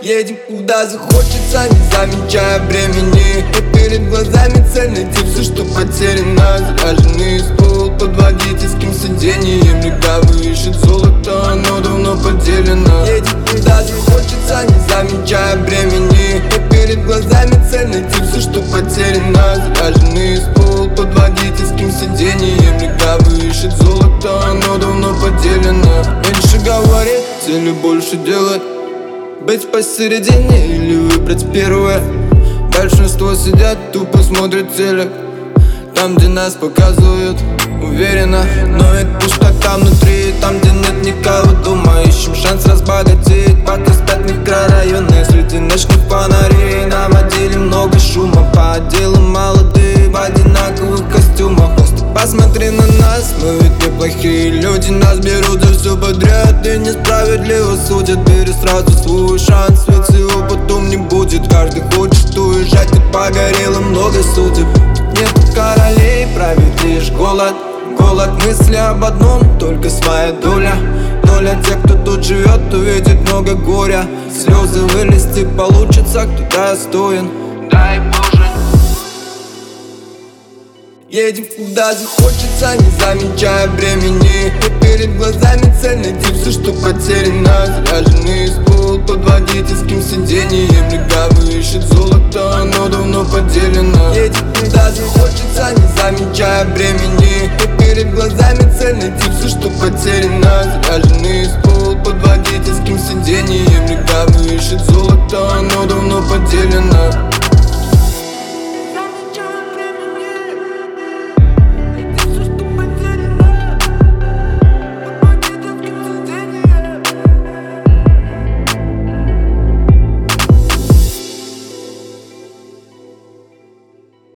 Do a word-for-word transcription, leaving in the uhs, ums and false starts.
Едем куда захочется, не замечая времени. И перед глазами цель найти все, что потеряно. Заряженный из пол под водительским сиденьем. Легавый ищет золото, оно давно поделено. Едем куда захочется, не замечая времени. И перед глазами цель найти все, что потеряно. Заряженный из пол под водительским сиденьем. Легавый ищет золото, оно давно поделено. Меньше говорит, цели больше делать. Быть посередине или выбрать первое. Большинство сидят, тупо смотрят телек. Там, где нас показывают, уверенно. Но это пустота внутри, там, где нет никого дома. Ищем шанс разбогатеть, пока спят микрорайоны. Среди ночных фонарей наводили много шума. По отделам молодые в одинаковых костюмах. Просто посмотри на нас, мы ведь неплохие люди. Нас берут за все подряд и несправедливо судят. Бери сразу свой шанс, ведь всего потом не будет. Каждый хочет уезжать, и погорело много судеб. Нету королей, правит лишь голод. Голод мысли об одном, только своя доля. Доля тех, кто тут живет, увидит много горя. Слезы вылезти получится, кто достоин. Дай Боже. Едем куда захочется, не замечая времени. И перед глазами цель найти все, что потеряно. Заряженный из пол под водительским сиденьем. Легавый ищет золото, оно